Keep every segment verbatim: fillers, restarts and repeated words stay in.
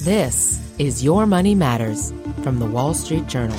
This is Your Money Matters from the Wall Street Journal.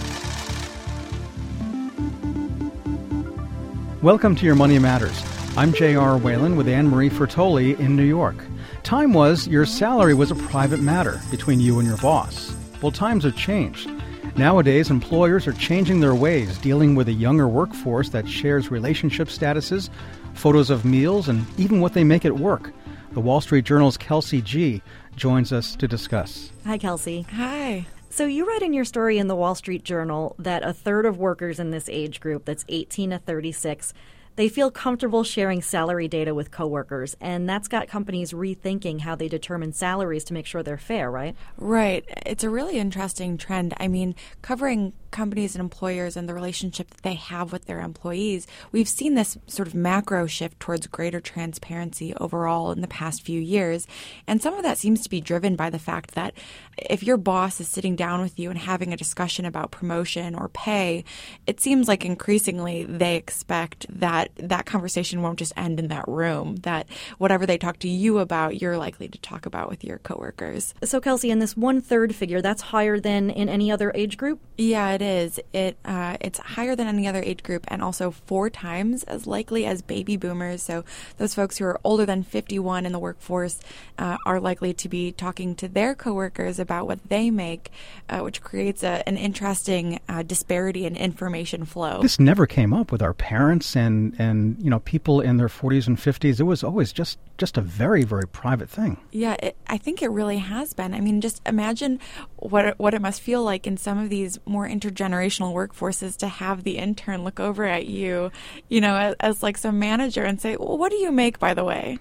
Welcome to Your Money Matters. I'm J R. Whalen with Anne-Marie Fertoli in New York. Time was your salary was a private matter between you and your boss. Well, times have changed. Nowadays, employers are changing their ways, dealing with a younger workforce that shares relationship statuses, photos of meals, and even what they make at work. The Wall Street Journal's Kelsey G joins us to discuss. Hi, Kelsey. Hi. So you write in your story in the Wall Street Journal that a third of workers in this age group, that's eighteen to thirty-six, they feel comfortable sharing salary data with coworkers, and that's got companies rethinking how they determine salaries to make sure they're fair, right? Right. It's a really interesting trend. I mean, covering companies and employers and the relationship that they have with their employees, we've seen this sort of macro shift towards greater transparency overall in the past few years. And some of that seems to be driven by the fact that if your boss is sitting down with you and having a discussion about promotion or pay, it seems like increasingly they expect that that conversation won't just end in that room, that whatever they talk to you about, you're likely to talk about with your coworkers. So, Kelsey, in this one-third figure, that's higher than in any other age group? Yeah, it is. It uh, it's higher than any other age group and also four times as likely as baby boomers. So those folks who are older than fifty-one in the workforce uh, are likely to be talking to their coworkers about what they make, uh, which creates a, an interesting uh, disparity in information flow. This never came up with our parents and, and you know, people in their forties and fifties. It was always just, just a very, very private thing. Yeah, it, I think it really has been. I mean, just imagine what it, what it must feel like in some of these more intergenerational workforces to have the intern look over at you, you know, as, as like some manager and say, well, what do you make, by the way?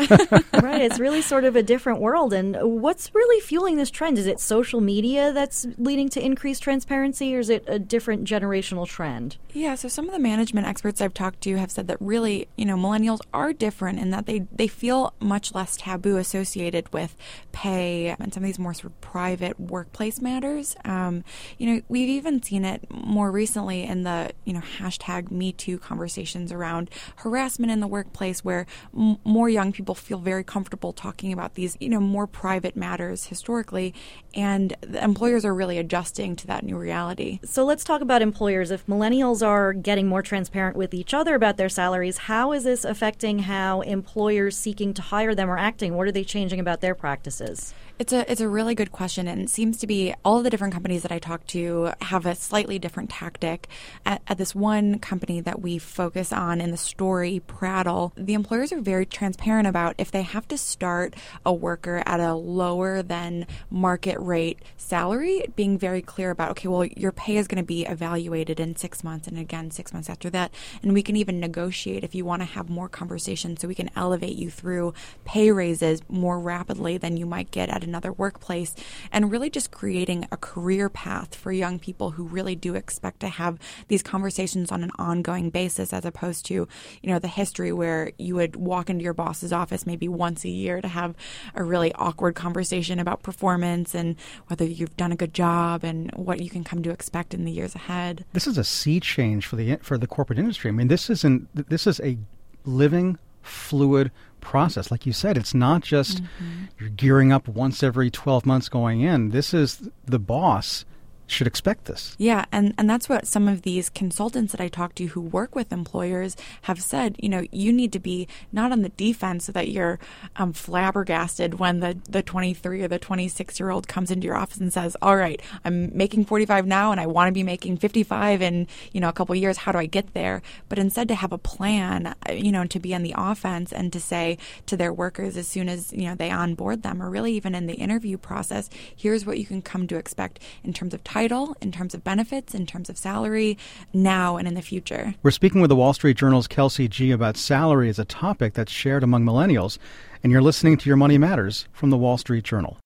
Right. It's really sort of a different world. And what's really fueling this trend? Is it social media that's leading to increased transparency, or is it a different generational trend? Yeah, so some of the management experts I've talked to have said that really, you know, millennials are different in that they, they feel much less taboo associated with pay and some of these more sort of private workplace matters. Um, you know, we've even seen it more recently in the, you know, hashtag Me Too conversations around harassment in the workplace, where m- more young people feel very comfortable talking about these, you know, more private matters historically, and the employers are really adjusting to that new reality. So let's talk about employers. If millennials are getting more transparent with each other about their salaries, how is this affecting how employers seeking to hire them are acting? What are they changing about their practices? It's a it's a really good question, and it seems to be all of the different companies that I talk to have a slightly different tactic. At, at this one company that we focus on in the story, Prattle, the employers are very transparent about if they have to start a worker at a lower than market rate salary, being very clear about, okay, well, your pay is going to be evaluated in six months and again six months after that, and we can even negotiate if you want to have more conversations so we can elevate you through pay raises more rapidly than you might get at another workplace, and really just creating a career path for young people who really do expect to have these conversations on an ongoing basis, as opposed to, you know, the history where you would walk into your boss's office maybe once a year to have a really awkward conversation about performance and whether you've done a good job and what you can come to expect in the years ahead. This is a sea change for the for the corporate industry. I mean, this isn't this is a living, fluid process. Like you said, it's not just mm-hmm. you're gearing up once every twelve months going in. This is the boss should expect this. Yeah, and, and that's what some of these consultants that I talk to who work with employers have said. You know, you need to be not on the defense so that you're um, flabbergasted when the, the twenty-three or the twenty-six-year-old comes into your office and says, all right, I'm making forty-five now and I want to be making fifty-five in, you know, a couple of years. How do I get there? But instead to have a plan, you know, to be on the offense and to say to their workers as soon as, you know, they onboard them, or really even in the interview process, here's what you can come to expect in terms of title, in terms of benefits, in terms of salary, now and in the future. We're speaking with the Wall Street Journal's Kelsey G about salary as a topic that's shared among millennials, and you're listening to Your Money Matters from the Wall Street Journal.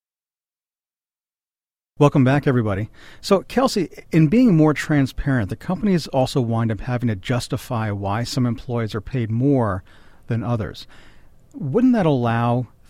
Welcome back, everybody. So, Kelsey, in being more transparent, the companies also wind up having to justify why some employees are paid more than others. Wouldn't that allow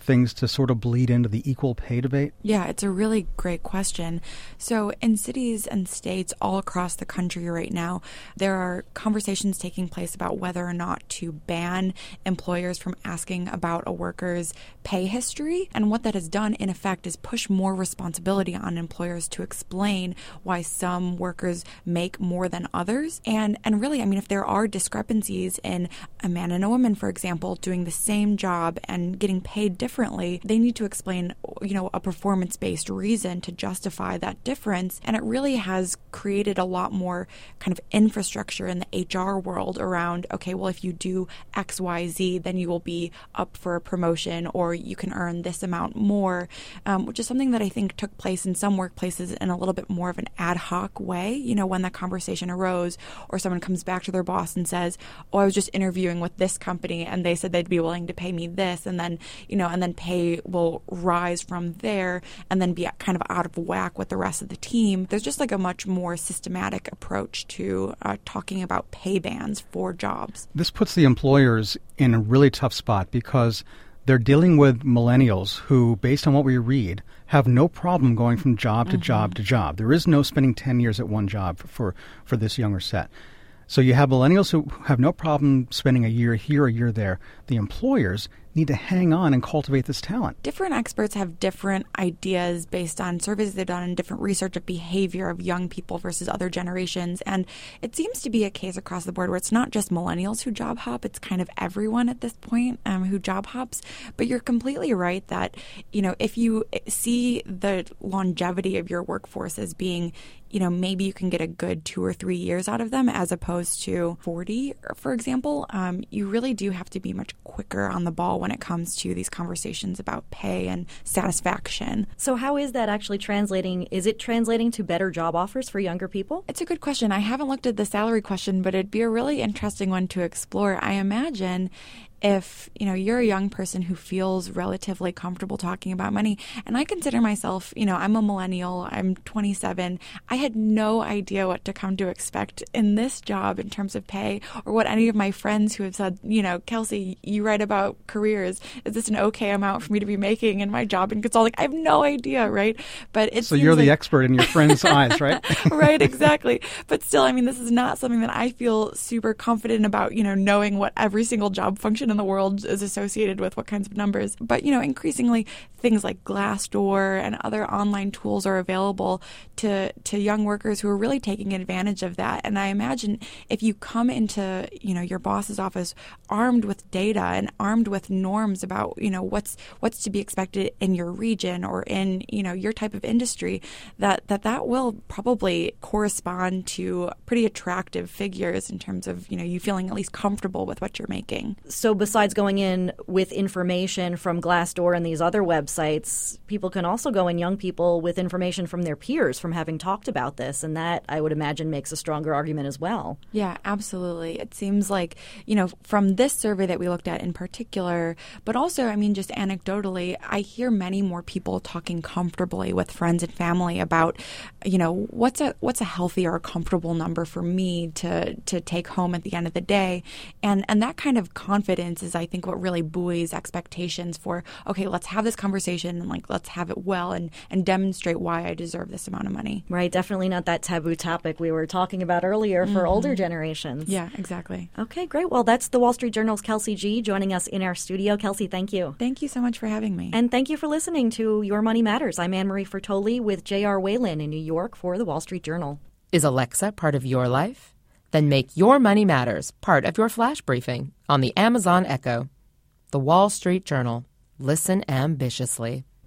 things to sort of bleed into the equal pay debate? Yeah, it's a really great question. So in cities and states all across the country right now, there are conversations taking place about whether or not to ban employers from asking about a worker's pay history. And what that has done, in effect, is push more responsibility on employers to explain why some workers make more than others. And and really, I mean, if there are discrepancies in a man and a woman, for example, doing the same job and getting paid differently, they need to explain, you know, a performance-based reason to justify that difference. And it really has created a lot more kind of infrastructure in the H R world around, okay, well, if you do X, Y, Z, then you will be up for a promotion or you can earn this amount more, um, which is something that I think took place in some workplaces in a little bit more of an ad hoc way. You know, when that conversation arose or someone comes back to their boss and says, oh, I was just interviewing with this company and they said they'd be willing to pay me this, and then, you know, and then pay will rise from there and then be kind of out of whack with the rest of the team. There's just like a much more systematic approach to uh, talking about pay bands for jobs. This puts the employers in a really tough spot because they're dealing with millennials who, based on what we read, have no problem going from job to mm-hmm. job to job. There is no spending ten years at one job for, for, for this younger set. So you have millennials who have no problem spending a year here, a year there. The employers need to hang on and cultivate this talent. Different experts have different ideas based on surveys they've done and different research of behavior of young people versus other generations. And it seems to be a case across the board where it's not just millennials who job hop, it's kind of everyone at this point um, who job hops. But you're completely right that, you know, if you see the longevity of your workforce as being, you know, maybe you can get a good two or three years out of them as opposed to forty, for example, um, you really do have to be much quicker on the ball when it comes to these conversations about pay and satisfaction. So how is that actually translating? Is it translating to better job offers for younger people? It's a good question. I haven't looked at the salary question, but it'd be a really interesting one to explore. I imagine if, you know, you're a young person who feels relatively comfortable talking about money, and I consider myself, you know, I'm a millennial, I'm twenty-seven, I had no idea what to come to expect in this job in terms of pay, or what any of my friends who have said, you know, Kelsey, you write about careers, is this an okay amount for me to be making in my job in consulting? I have no idea, right? But it's So you're the like... expert in your friends' eyes, right? Right, exactly. But still, I mean, this is not something that I feel super confident about, you know, knowing what every single job function in the world is associated with what kinds of numbers. But, you know, increasingly things like Glassdoor and other online tools are available to to young workers who are really taking advantage of that. And I imagine if you come into, you know, your boss's office armed with data and armed with norms about, you know, what's what's to be expected in your region or in, you know, your type of industry, that that, that will probably correspond to pretty attractive figures in terms of, you know, you feeling at least comfortable with what you're making. So besides going in with information from Glassdoor and these other websites, people can also go in, young people, with information from their peers from having talked about this. And that, I would imagine, makes a stronger argument as well. Yeah, absolutely. It seems like, you know, from this survey that we looked at in particular, but also, I mean, just anecdotally, I hear many more people talking comfortably with friends and family about, you know, what's a what's a healthy or a comfortable number for me to to take home at the end of the day. And and that kind of confidence is, I think, what really buoys expectations for, okay, let's have this conversation and like let's have it well and, and demonstrate why I deserve this amount of money. Right. Definitely not that taboo topic we were talking about earlier for mm-hmm. older generations. Yeah, exactly. Okay, great. Well, that's the Wall Street Journal's Kelsey G joining us in our studio. Kelsey, thank you. Thank you so much for having me. And thank you for listening to Your Money Matters. I'm Anne-Marie Fertoli with J R. Whalen in New York for the Wall Street Journal. Is Alexa part of your life? Then make Your Money Matters part of your flash briefing on the Amazon Echo. The Wall Street Journal. Listen ambitiously.